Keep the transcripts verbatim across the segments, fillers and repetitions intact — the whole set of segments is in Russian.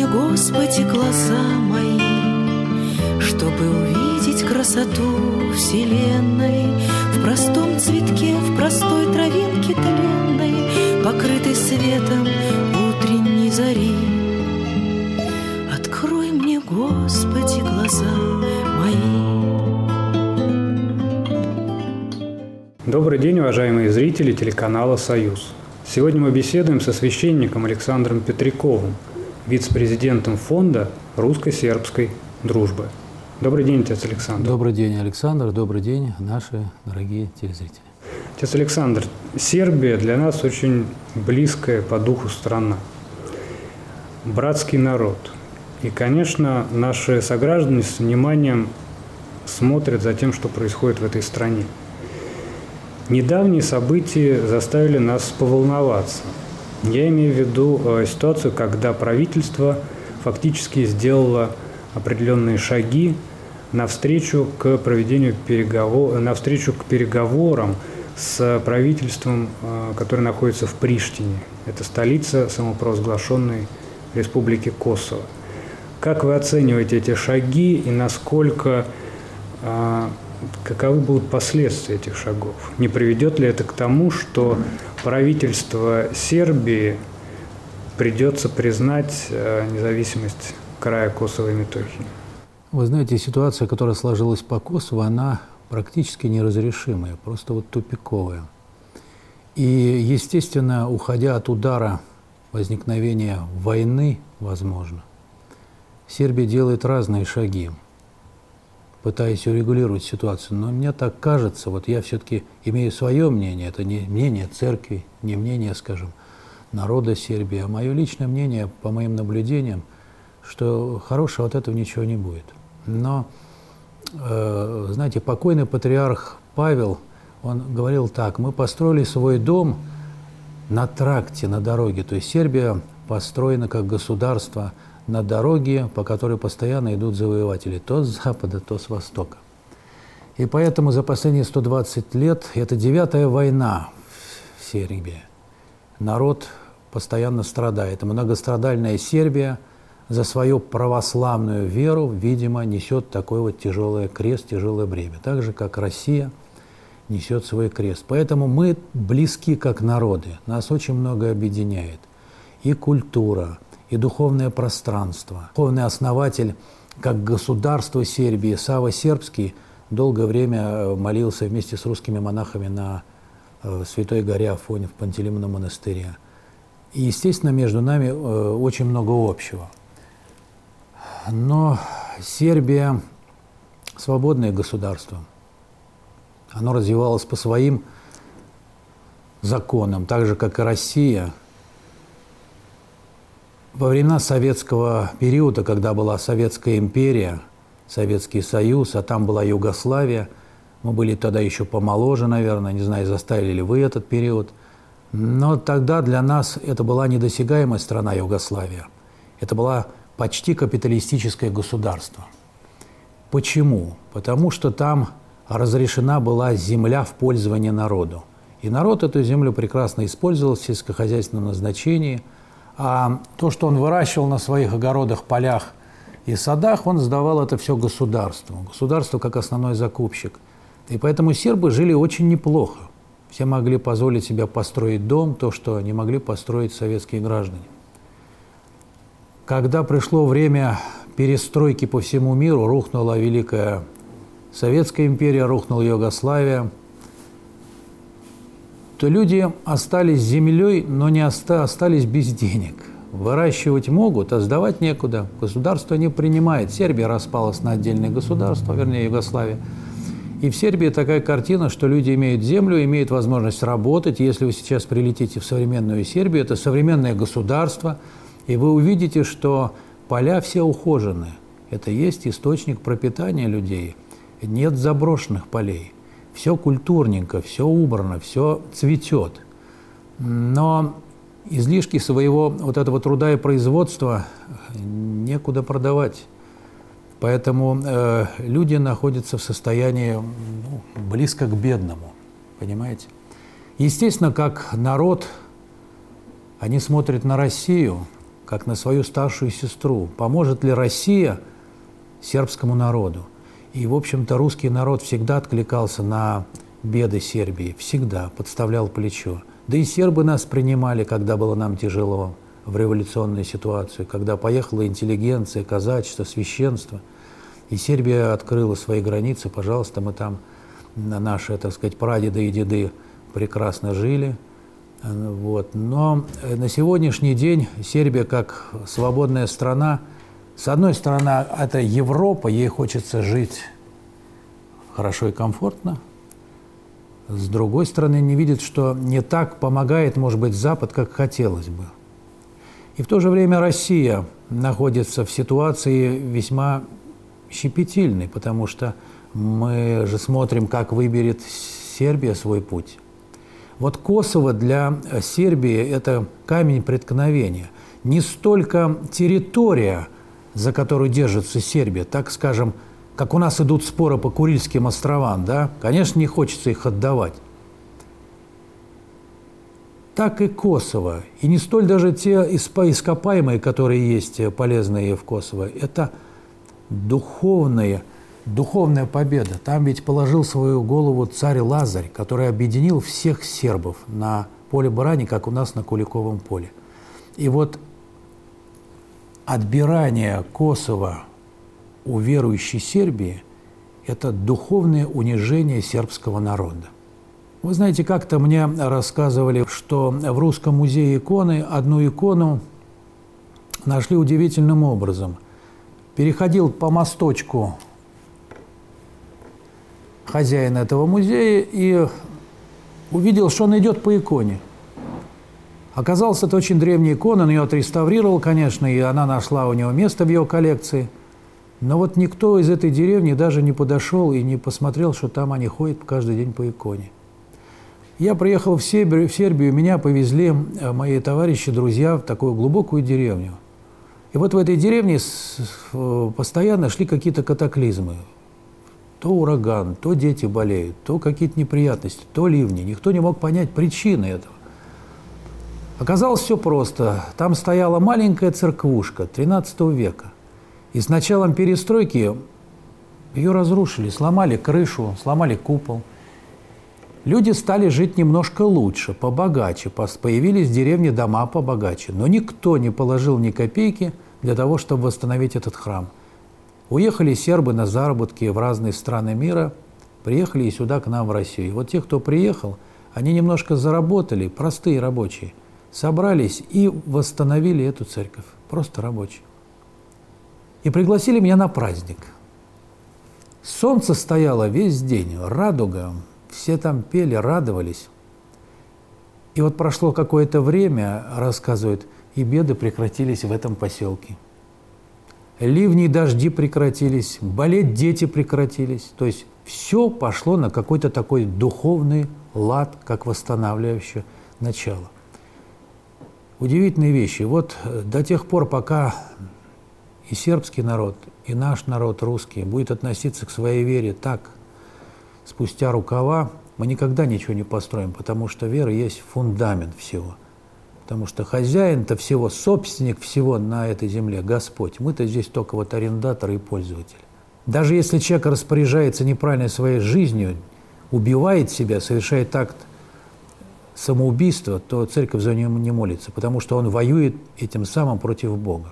Господи, глаза мои, чтобы увидеть красоту вселенной в простом цветке, в простой травинке тленной, покрытой светом утренней зари. Открой мне, Господи, глаза мои. Добрый день, уважаемые зрители телеканала «Союз». Сегодня мы беседуем со священником Александром Петряковым, вице-президентом фонда русско-сербской дружбы. Добрый день, отец Александр. Добрый день, Александр. Добрый день, наши дорогие телезрители. Отец Александр, Сербия для нас очень близкая по духу страна. Братский народ. И, конечно, наши сограждане с вниманием смотрят за тем, что происходит в этой стране. Недавние события заставили нас поволноваться. Я имею в виду э, ситуацию, когда правительство фактически сделало определенные шаги навстречу к проведению переговоров, навстречу к переговорам с правительством, э, которое находится в Приштине. Это столица самопровозглашенной Республики Косово. Как вы оцениваете эти шаги и насколько э, каковы будут последствия этих шагов? Не приведет ли это к тому, что правительство Сербии придется признать независимость края Косово и Метохии? Вы знаете, ситуация, которая сложилась по Косово, она практически неразрешимая, просто вот тупиковая. И, естественно, уходя от удара возникновения войны, возможно, Сербия делает разные шаги, пытаясь урегулировать ситуацию. Но мне так кажется, вот я все-таки имею свое мнение, это не мнение церкви, не мнение, скажем, народа Сербии, а мое личное мнение, по моим наблюдениям, что хорошего от этого ничего не будет. Но, э, знаете, покойный патриарх Павел, он говорил так: мы построили свой дом на тракте, на дороге. То есть Сербия построена как государство на дороге, по которой постоянно идут завоеватели, то с запада, то с востока. И поэтому за последние сто двадцать лет, это девятая война в Сербии, народ постоянно страдает. Многострадальная Сербия за свою православную веру, видимо, несет такой вот тяжелый крест, тяжелое бремя. Так же, как Россия несет свой крест. Поэтому мы близки как народы, нас очень многое объединяет. И культура, и духовное пространство. Духовный основатель, как государство Сербии, Сава Сербский, долгое время молился вместе с русскими монахами на э, Святой горе Афоне в Пантелеймоновом монастыре. И, естественно, между нами э, очень много общего. Но Сербия – свободное государство. Оно развивалось по своим законам, так же, как и Россия. Во времена советского периода, когда была Советская империя, Советский Союз, а там была Югославия, мы были тогда еще помоложе, наверное, не знаю, заставили ли вы этот период, но тогда для нас это была недосягаемая страна Югославия. Это была почти капиталистическое государство. Почему? Потому что там разрешена была земля в пользование народу. И народ эту землю прекрасно использовал в сельскохозяйственном назначении. А то, что он выращивал на своих огородах, полях и садах, он сдавал это все государству. Государство как основной закупщик. И поэтому сербы жили очень неплохо. Все могли позволить себе построить дом, то, что не могли построить советские граждане. Когда пришло время перестройки по всему миру, рухнула Великая Советская империя, рухнула Югославия, то люди остались с землей, но не оста остались без денег. Выращивать могут, а сдавать некуда. Государство не принимает. Сербия распалась на отдельные государства, вернее, Югославия. И в Сербии такая картина, что люди имеют землю, имеют возможность работать. Если вы сейчас прилетите в современную Сербию, это современное государство, и вы увидите, что поля все ухожены. Это есть источник пропитания людей. Нет заброшенных полей. Все культурненько, все убрано, все цветет. Но излишки своего вот этого труда и производства некуда продавать. Поэтому э, люди находятся в состоянии ну, близко к бедному, понимаете? Естественно, как народ, они смотрят на Россию, как на свою старшую сестру. Поможет ли Россия сербскому народу? И, в общем-то, русский народ всегда откликался на беды Сербии, всегда подставлял плечо. Да и сербы нас принимали, когда было нам тяжело в революционной ситуации, когда поехала интеллигенция, казачество, священство. И Сербия открыла свои границы, пожалуйста, мы там, наши, так сказать, прадеды и деды прекрасно жили. Вот. Но на сегодняшний день Сербия, как свободная страна, с одной стороны, это Европа, ей хочется жить хорошо и комфортно. С другой стороны, не видит, что не так помогает, может быть, Запад, как хотелось бы. И в то же время Россия находится в ситуации весьма щепетильной, потому что мы же смотрим, как выберет Сербия свой путь. Вот Косово для Сербии – это камень преткновения. Не столько территория, за которую держится Сербия, так скажем, как у нас идут споры по Курильским островам, да? Конечно, не хочется их отдавать. Так и Косово. И не столь даже те ископаемые, которые есть полезные в Косово. Это духовные, духовная победа. Там ведь положил свою голову царь Лазарь, который объединил всех сербов на поле брани, как у нас на Куликовом поле. И вот отбирание Косово у верующей Сербии – это духовное унижение сербского народа. Вы знаете, как-то мне рассказывали, что в Русском музее иконы одну икону нашли удивительным образом. Переходил по мосточку хозяин этого музея и увидел, что он идет по иконе. Оказалось, это очень древняя икона, он ее отреставрировал, конечно, и она нашла у него место в его коллекции. Но вот никто из этой деревни даже не подошел и не посмотрел, что там они ходят каждый день по иконе. Я приехал в Сербию, в Сербию, меня повезли мои товарищи, друзья в такую глубокую деревню. И вот в этой деревне постоянно шли какие-то катаклизмы. То ураган, то дети болеют, то какие-то неприятности, то ливни. Никто не мог понять причины этого. Оказалось, все просто. Там стояла маленькая церквушка тринадцатого века. И с началом перестройки ее разрушили, сломали крышу, сломали купол. Люди стали жить немножко лучше, побогаче. Появились в деревне дома побогаче. Но никто не положил ни копейки для того, чтобы восстановить этот храм. Уехали сербы на заработки в разные страны мира, приехали и сюда, к нам в Россию. И вот те, кто приехал, они немножко заработали, простые рабочие, собрались и восстановили эту церковь. Просто рабочие. И пригласили меня на праздник. Солнце стояло весь день, радуга, все там пели, радовались. И вот прошло какое-то время, рассказывают, и беды прекратились в этом поселке. Ливни и дожди прекратились, болеть дети прекратились. То есть все пошло на какой-то такой духовный лад, как восстанавливающее начало. Удивительные вещи. Вот до тех пор, пока и сербский народ, и наш народ русский будет относиться к своей вере так, спустя рукава, мы никогда ничего не построим, потому что вера есть фундамент всего. Потому что хозяин-то всего, собственник всего на этой земле – Господь. Мы-то здесь только вот арендаторы и пользователи. Даже если человек распоряжается неправильно своей жизнью, убивает себя, совершает акт самоубийства, то церковь за него не молится, потому что он воюет этим самым против Бога.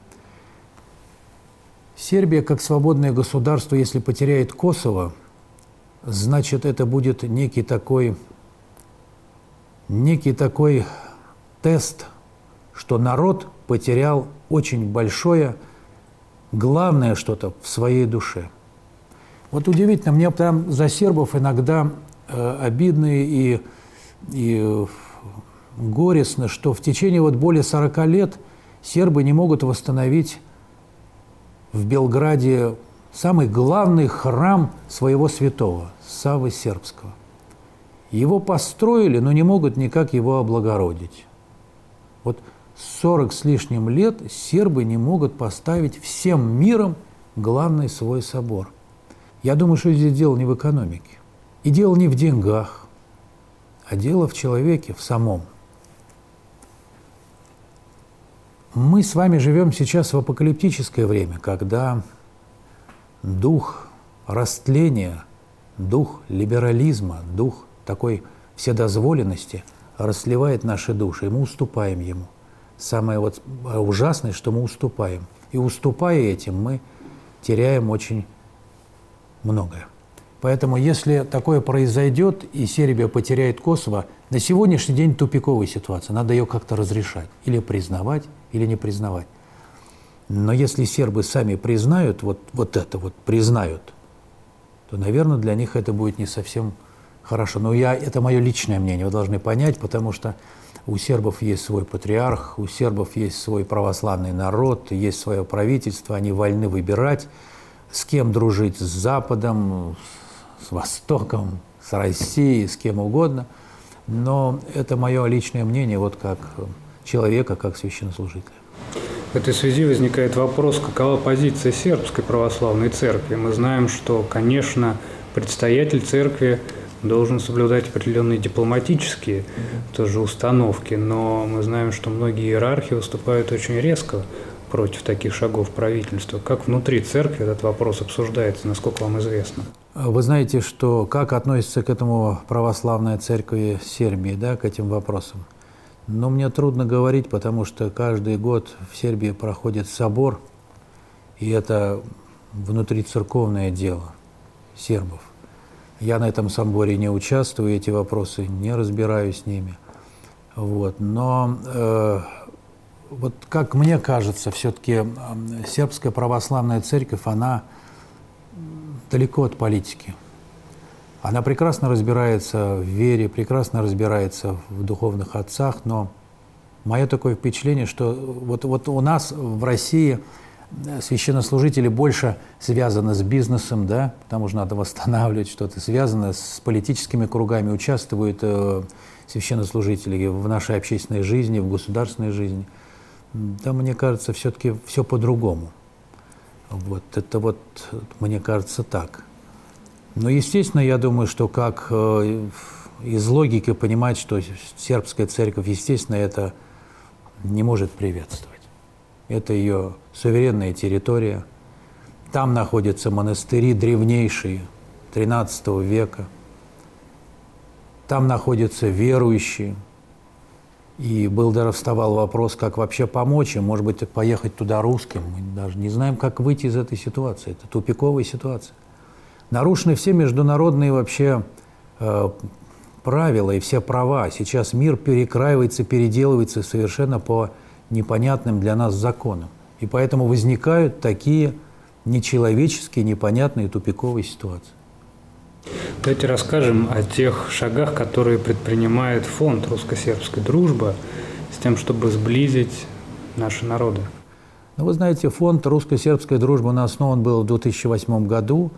Сербия, как свободное государство, если потеряет Косово, значит, это будет некий такой, некий такой тест, что народ потерял очень большое, главное что-то в своей душе. Вот удивительно, мне прям за сербов иногда э, обидно и, и горестно, что в течение вот более сорока лет сербы не могут восстановить в Белграде самый главный храм своего святого, Саввы Сербского. Его построили, но не могут никак его облагородить. Вот сорок с лишним лет сербы не могут поставить всем миром главный свой собор. Я думаю, что здесь дело не в экономике. И дело не в деньгах, а дело в человеке, в самом. Мы с вами живем сейчас в апокалиптическое время, когда дух растления, дух либерализма, дух такой вседозволенности расливает наши души, и мы уступаем ему. Самое вот ужасное, что мы уступаем. И уступая этим, мы теряем очень многое. Поэтому, если такое произойдет, и Сербия потеряет Косово, на сегодняшний день тупиковая ситуация. Надо ее как-то разрешать. Или признавать, или не признавать. Но если сербы сами признают, вот, вот это вот признают, то, наверное, для них это будет не совсем хорошо. Но я, это мое личное мнение, вы должны понять, потому что у сербов есть свой патриарх, у сербов есть свой православный народ, есть свое правительство, они вольны выбирать, с кем дружить, с Западом, с Востоком, с Россией, с кем угодно. Но это мое личное мнение, вот как человека, как священнослужителя. В этой связи возникает вопрос, какова позиция сербской православной церкви. Мы знаем, что, конечно, предстоятель церкви должен соблюдать определенные дипломатические тоже установки, но мы знаем, что многие иерархи выступают очень резко против таких шагов правительства. Как внутри церкви этот вопрос обсуждается, насколько вам известно? Вы знаете, что как относится к этому православная церковь Сербии, да, к этим вопросам? Но мне трудно говорить, потому что каждый год в Сербии проходит собор, и это внутрицерковное дело сербов. Я на этом соборе не участвую, эти вопросы не разбираюсь с ними. Вот. Но э, вот как мне кажется, все-таки э, сербская православная церковь, она далеко от политики. Она прекрасно разбирается в вере, прекрасно разбирается в духовных отцах, но мое такое впечатление, что вот, вот у нас в России священнослужители больше связаны с бизнесом, да, потому что надо восстанавливать что-то, связано с политическими кругами, участвуют э, священнослужители в нашей общественной жизни, в государственной жизни. Да, мне кажется, все-таки все по-другому. Вот, это вот, мне кажется, так. Но, естественно, я думаю, что как э, из логики понимать, что сербская церковь, естественно, это не может приветствовать. Это ее суверенная территория. Там находятся монастыри древнейшие, тринадцатого века. Там находятся верующие. И был даже вставал вопрос, как вообще помочь им, может быть, поехать туда русским. Мы даже не знаем, как выйти из этой ситуации. Это тупиковая ситуация. Нарушены все международные вообще э, правила и все права. Сейчас мир перекраивается, переделывается совершенно по непонятным для нас законам. И поэтому возникают такие нечеловеческие, непонятные тупиковые ситуации. Давайте расскажем о тех шагах, которые предпринимает фонд русско-сербской дружбы с тем, чтобы сблизить наши народы. Ну, вы знаете, фонд русско-сербской дружбы основан был в две тысячи восьмом году.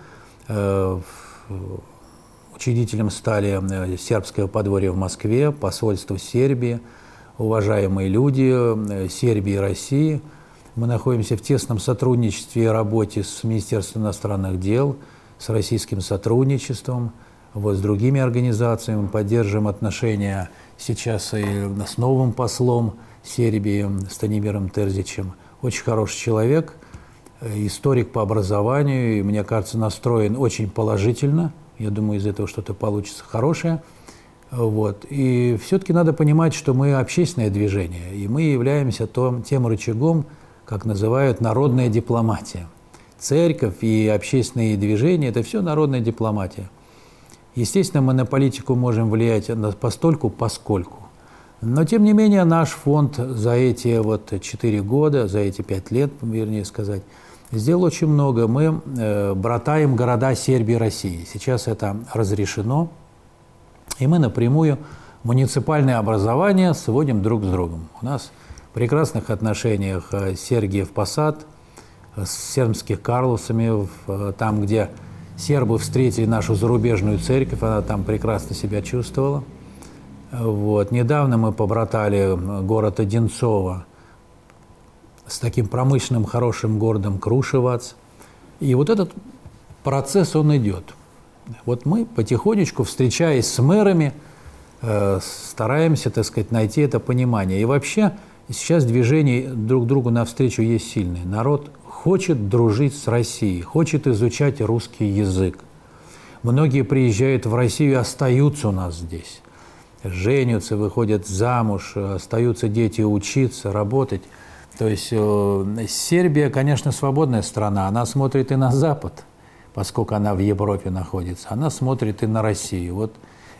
Учредителем стали сербское подворье в Москве, посольство Сербии, уважаемые люди Сербии и России. Мы находимся в тесном сотрудничестве и работе с Министерством иностранных дел, с российским сотрудничеством, вот, с другими организациями. Мы поддерживаем отношения сейчас и с новым послом Сербии Станимиром Терзичем. Очень хороший человек, историк по образованию, и, мне кажется, настроен очень положительно. Я думаю, из этого что-то получится хорошее. Вот. И все-таки надо понимать, что мы общественное движение, и мы являемся том, тем рычагом, как называют, народная дипломатия. Церковь и общественные движения – это все народная дипломатия. Естественно, мы на политику можем влиять постольку, поскольку. Но, тем не менее, наш фонд за эти вот четыре года, за эти пять лет, вернее сказать, сделал очень много. Мы э, братаем города Сербии и России. Сейчас это разрешено. И мы напрямую муниципальное образование сводим друг с другом. У нас в прекрасных отношениях Сергиев Посад, с сербских Карлосами, там, где сербы встретили нашу зарубежную церковь, она там прекрасно себя чувствовала. Вот. Недавно мы побратали город Одинцово с таким промышленным хорошим городом Крушевац. И вот этот процесс, он идет. Вот мы потихонечку, встречаясь с мэрами, э, стараемся, так сказать, найти это понимание. И вообще Сейчас движение друг другу навстречу есть сильное. Народ хочет дружить с Россией, хочет изучать русский язык. Многие приезжают в Россию и остаются у нас здесь. Женятся, выходят замуж, остаются дети учиться, работать. То есть э, Сербия, конечно, свободная страна. Она смотрит и на Запад, поскольку она в Европе находится. Она смотрит и на Россию. Вот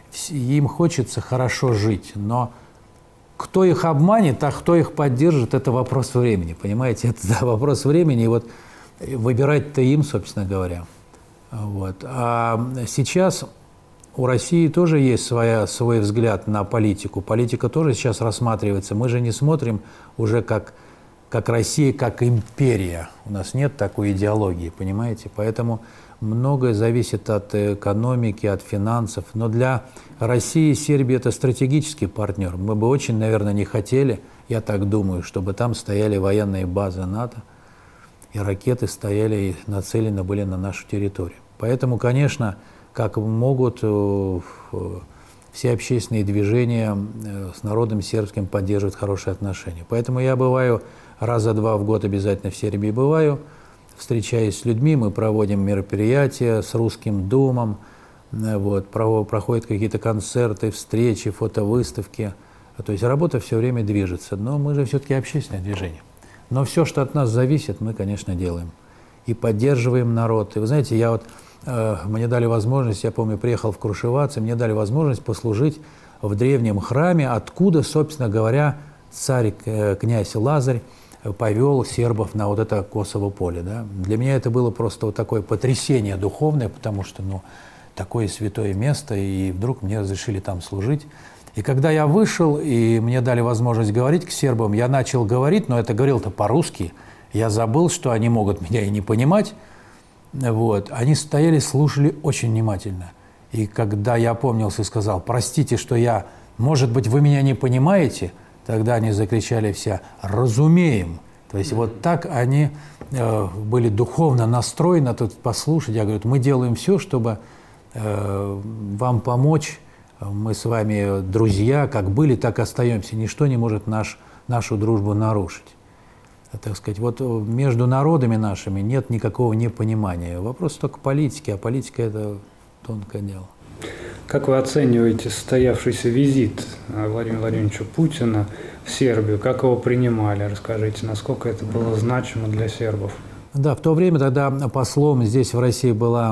им хочется хорошо жить, но кто их обманет, а кто их поддержит, это вопрос времени, понимаете? Это да, вопрос времени, и вот выбирать-то им, собственно говоря. Вот. А сейчас у России тоже есть своя, свой взгляд на политику. Политика тоже сейчас рассматривается. Мы же не смотрим уже как, как Россия, как империя. У нас нет такой идеологии, понимаете? Поэтому многое зависит от экономики, от финансов. Но для России Сербия – это стратегический партнер. Мы бы очень, наверное, не хотели, я так думаю, чтобы там стояли военные базы НАТО, и ракеты стояли и нацелены были на нашу территорию. Поэтому, конечно, как могут все общественные движения с народом сербским поддерживать хорошие отношения. Поэтому я бываю раза два в год, обязательно в Сербии бываю, встречаюсь с людьми, мы проводим мероприятия с Русским Думом, вот, проходят какие-то концерты, встречи, фотовыставки. То есть работа все время движется, но мы же все-таки общественное движение. Но все, что от нас зависит, мы, конечно, делаем. И поддерживаем народ. И вы знаете, я вот, э, мне дали возможность, я помню, приехал в Крушевац, мне дали возможность послужить в древнем храме, откуда, собственно говоря, царь, э, князь Лазарь повел сербов на вот это Косово поле. Да? Для меня это было просто вот такое потрясение духовное, потому что, ну, такое святое место, и вдруг мне разрешили там служить. И когда я вышел, и мне дали возможность говорить к сербам, я начал говорить, но это говорил-то по-русски. Я забыл, что они могут меня и не понимать. Вот. Они стояли, слушали очень внимательно. И когда я опомнился и сказал: простите, что я, может быть, вы меня не понимаете, тогда они закричали все: разумеем. То есть вот так они э, были духовно настроены тут послушать. Я говорю: мы делаем все, чтобы э, вам помочь. Мы с вами друзья, как были, так и остаемся. Ничто не может наш, нашу дружбу нарушить. Так сказать, вот между народами нашими нет никакого непонимания. Вопрос только политики, а политика – это тонкое дело. Как вы оцениваете состоявшийся визит Владимира Владимировича Путина в Сербию? Как его принимали? Расскажите, насколько это было значимо для сербов? Да, в то время тогда послом здесь в России была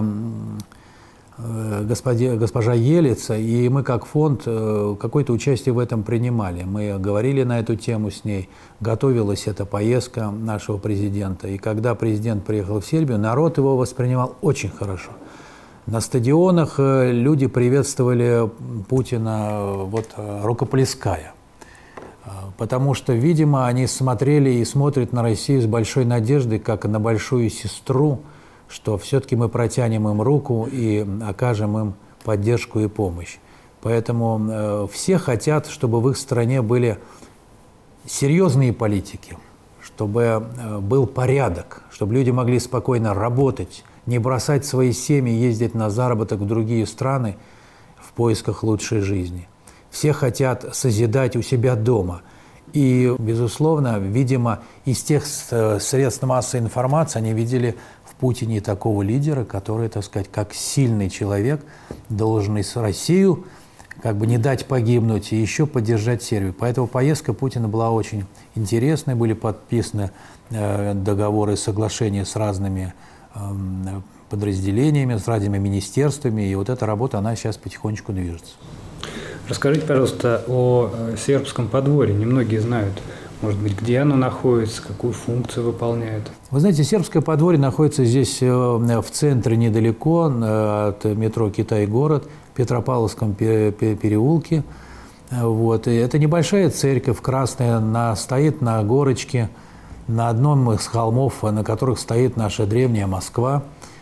Господи, госпожа Елица, и мы как фонд какое-то участие в этом принимали. Мы говорили на эту тему с ней, готовилась эта поездка нашего президента. И когда президент приехал в Сербию, народ его воспринимал очень хорошо. На стадионах люди приветствовали Путина вот, рукоплеская. Потому что, видимо, они смотрели и смотрят на Россию с большой надеждой, как на большую сестру, что все-таки мы протянем им руку и окажем им поддержку и помощь. Поэтому э, все хотят, чтобы в их стране были серьезные политики, чтобы э, был порядок, чтобы люди могли спокойно работать, не бросать свои семьи, ездить на заработок в другие страны в поисках лучшей жизни. Все хотят созидать у себя дома. И, безусловно, видимо, из тех средств массовой информации они видели в Путине такого лидера, который, так сказать, как сильный человек, должен и Россию как бы не дать погибнуть и еще поддержать Сербию. Поэтому поездка Путина была очень интересной, были подписаны э, договоры, соглашения с разными э, подразделениями, с разными министерствами, и вот эта работа, она сейчас потихонечку движется. Расскажите, пожалуйста, о сербском подворье. Немногие знают, может быть, где оно находится, какую функцию выполняет. Вы знаете, сербское подворье находится здесь в центре, недалеко от метро «Китай-город», в Петропавловском переулке. Вот. И это небольшая церковь красная, она стоит на горочке, на одном из холмов, на которых стоит наша древняя Москва.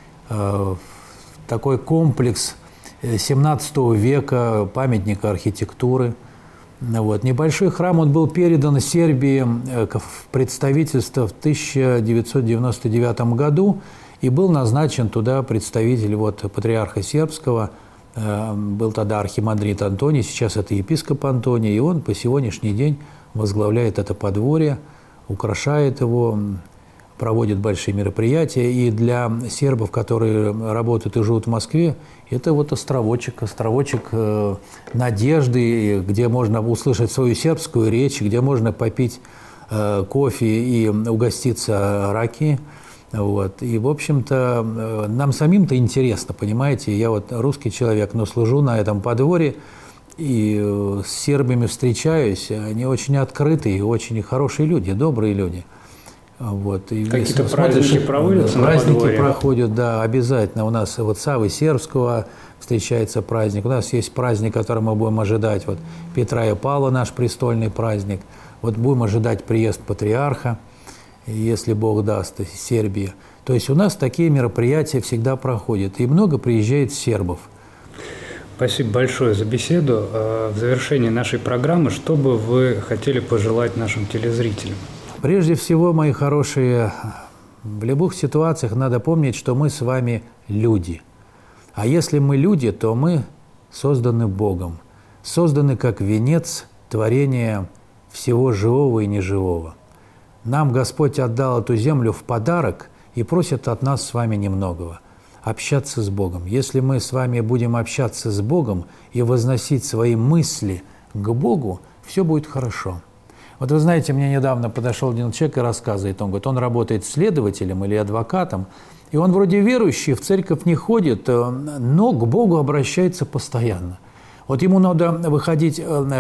Такой комплекс семнадцатого века, памятника архитектуры. Вот. Небольшой храм, он был передан Сербии в представительство в тысяча девятьсот девяносто девятом году, и был назначен туда представитель вот, патриарха сербского, был тогда архимандрит Антоний, сейчас это епископ Антоний, и он по сегодняшний день возглавляет это подворье, украшает его, проводит большие мероприятия. И для сербов, которые работают и живут в Москве, это вот островочек, островочек э, надежды, где можно услышать свою сербскую речь, где можно попить э, кофе и угоститься раки. Вот. И, в общем-то, э, нам самим-то интересно, понимаете, я вот русский человек, но служу на этом подворье, и э, с сербами встречаюсь, они очень открытые, очень хорошие люди, добрые люди. Вот. Какие-то праздники проводятся на Праздники подворье? проходят, да, обязательно. У нас вот Саввы Сербского встречается праздник. У нас есть праздник, который мы будем ожидать. Вот Петра и Павла, наш престольный праздник. Вот будем ожидать приезд патриарха, если Бог даст, из Сербии. То есть у нас такие мероприятия всегда проходят. И много приезжает сербов. Спасибо большое за беседу. В завершении нашей программы, что бы вы хотели пожелать нашим телезрителям? Прежде всего, мои хорошие, в любых ситуациях надо помнить, что мы с вами люди. А если мы люди, то мы созданы Богом, созданы как венец творения всего живого и неживого. Нам Господь отдал эту землю в подарок и просит от нас с вами немногого – общаться с Богом. Если мы с вами будем общаться с Богом и возносить свои мысли к Богу, все будет хорошо. Вот вы знаете, мне недавно подошел один человек и рассказывает, он говорит, он работает следователем или адвокатом, и он вроде верующий, в церковь не ходит, но к Богу обращается постоянно. Вот ему надо выходить,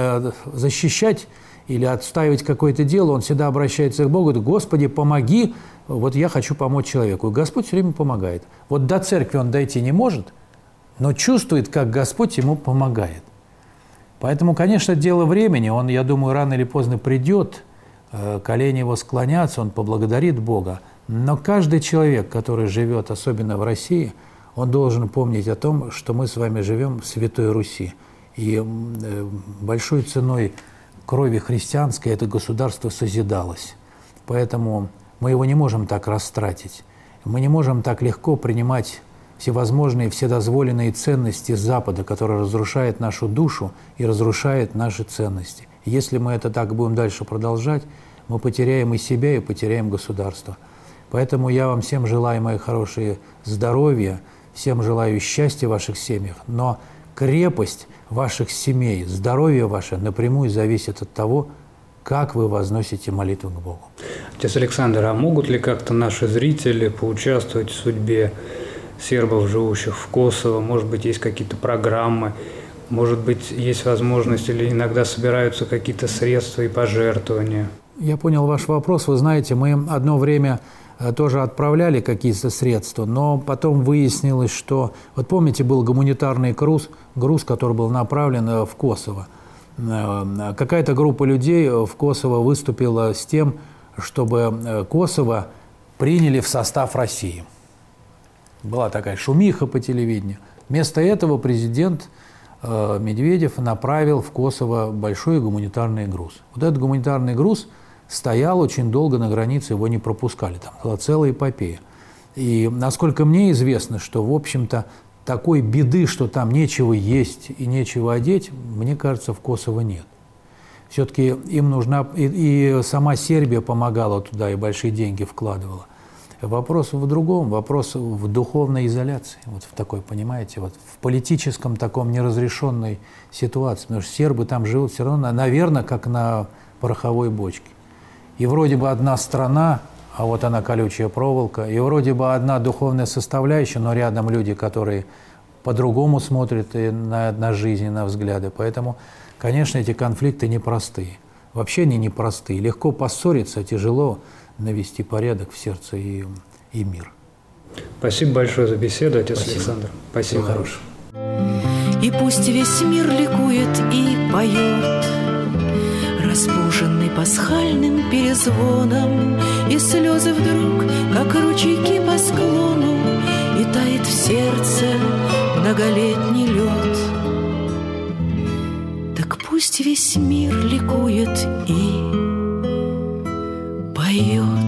защищать или отстаивать какое-то дело, он всегда обращается к Богу, говорит, Господи, помоги, вот я хочу помочь человеку. И Господь все время помогает. Вот до церкви он дойти не может, но чувствует, как Господь ему помогает. Поэтому, конечно, дело времени. Он, я думаю, рано или поздно придет, колени его склонятся, он поблагодарит Бога. Но каждый человек, который живет, особенно в России, он должен помнить о том, что мы с вами живем в Святой Руси. И большой ценой крови христианской это государство созидалось. Поэтому мы его не можем так растратить. Мы не можем так легко принимать всевозможные, вседозволенные ценности Запада, которые разрушают нашу душу и разрушают наши ценности. Если мы это так будем дальше продолжать, мы потеряем и себя, и потеряем государство. Поэтому я вам всем желаю, мои хорошие, здоровья, всем желаю счастья в ваших семьях, но крепость ваших семей, здоровье ваше напрямую зависит от того, как вы возносите молитву к Богу. Отец Александр, а могут ли как-то наши зрители поучаствовать в судьбе сербов, живущих в Косово? Может быть, есть какие-то программы, может быть, есть возможность или иногда собираются какие-то средства и пожертвования? Я понял ваш вопрос. Вы знаете, мы одно время тоже отправляли какие-то средства, но потом выяснилось, что... Вот помните, был гуманитарный груз, груз, который был направлен в Косово. Какая-то группа людей в Косово выступила с тем, чтобы Косово приняли в состав России. Была такая шумиха по телевидению. Вместо этого президент э, Медведев направил в Косово большой гуманитарный груз. Вот этот гуманитарный груз стоял очень долго на границе, его не пропускали. Там была целая эпопея. И насколько мне известно, что, в общем-то, такой беды, что там нечего есть и нечего одеть, мне кажется, в Косово нет. Все-таки им нужна... И, и сама Сербия помогала туда и большие деньги вкладывала. Вопрос в другом, вопрос в духовной изоляции, вот в такой, понимаете, вот в политическом таком неразрешенной ситуации, потому что сербы там живут все равно, наверное, как на пороховой бочке. И вроде бы одна страна, а вот она колючая проволока, и вроде бы одна духовная составляющая, но рядом люди, которые по-другому смотрят и на, на жизнь, и на взгляды. Поэтому, конечно, эти конфликты непростые. Вообще они непростые. Легко поссориться, тяжело навести порядок в сердце и, и мир. Спасибо большое за беседу, отец Спасибо. Александр. Спасибо. Всего хорошего. И пусть весь мир ликует и поет, разбуженный пасхальным перезвоном, и слезы вдруг, как ручейки по склону, и тает в сердце многолетний лед. Так пусть весь мир ликует и поет.